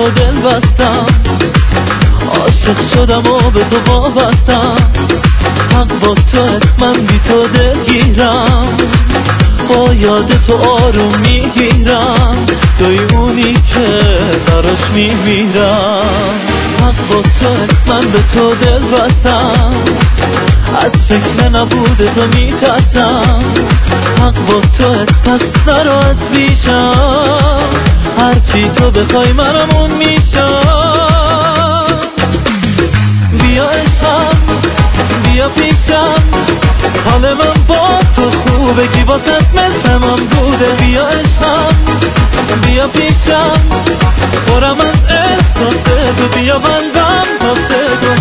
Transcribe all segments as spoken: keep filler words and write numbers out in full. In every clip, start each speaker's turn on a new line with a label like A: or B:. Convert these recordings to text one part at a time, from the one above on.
A: تو دل بستم، عاشق شدم و به تو وابستم. حق با تو من بی تو دلگیرم، با یاد تو آروم میگیرم، توی اونی که براش میمیرم. حق با تو من به تو دل بستم، از فکر نبوده تو میترسم. حق با تو پس نرو از پیشم، هرچی تو بخوای منمون میشم. بیا عشقم بیا پیشم، حال من با تو خوبه، کی واسه مثل من بوده. بیا عشقم بیا پیشم، برم از احساس تو، بیا بندم واسه تو.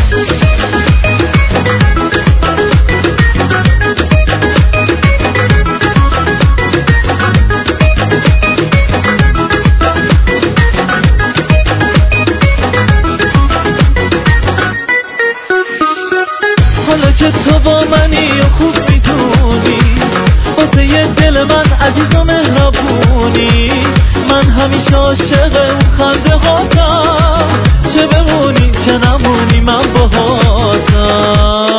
A: حالا که تو با منی و خوب میدونی، واسه یه دل من عزیز و مهربونی. من همیشه عاشق اون خنده هاتم، چه بمونی چه نمونی من باهاتم.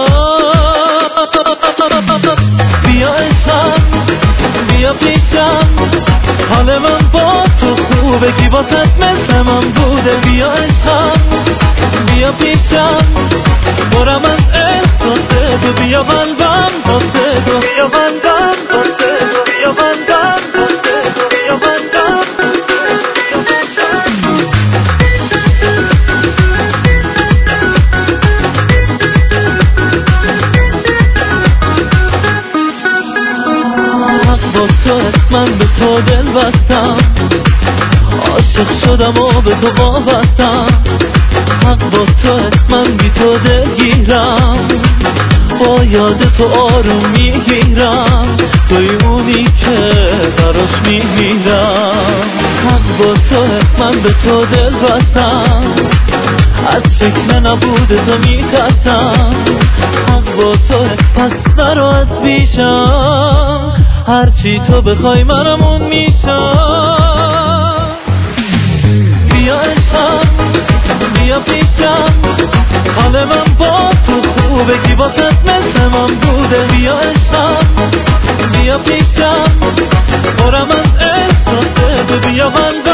A: بیا عشقم بیا پیشم، حال من با تو خوبه، کی واسه مثل من بوده. بیا عشقم بیا پیشم، برم از احساس تو، بیا بندم واسه تو، بیا بندم واسه تو، بیا بندم واسه تو، بیا بندم حق با تو من به تو دل بستم، عاشق شدم و به تو وابستم. حق با تو من بی تو دلگیرم، با یاد تو آروم میگیرم، توی اونی که براش میمیرم. حق با تو من به تو دل بستم، از فکر نبوده تو میترسم. حق با تو پس نرو از پیشم، هرچی تو بخوای منمون میشم. بیا عشقم بیا پیشم، حال من با تو خوبه، کی واسه مثل من بوده. بیا عشقم بیا پیشم، برم از احساس تو، بیا بندم